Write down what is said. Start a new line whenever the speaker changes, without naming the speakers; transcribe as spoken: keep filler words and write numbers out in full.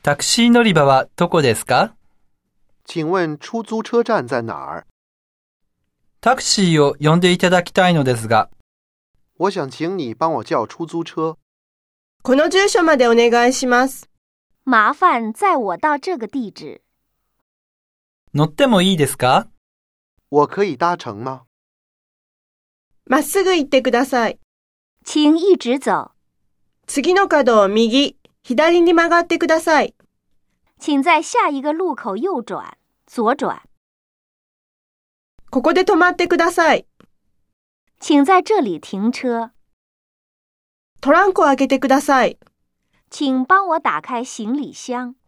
タクシー乗り場はどこですか？
请问出租车站在哪儿？
タクシーを呼んでいただきたいのですが。
我想请你帮我叫出租车。
この住所までお願いします。
麻烦载我到这个地址。
乗ってもいいですか？
我可以搭乘吗？
まっすぐ行ってください。
请一直走。
次の角を右、左に曲がってください。
请在下一个路口右转、左转。
ここで止まってください。
请在这里停车。
トランクを開けてください。
请帮我打开行李箱。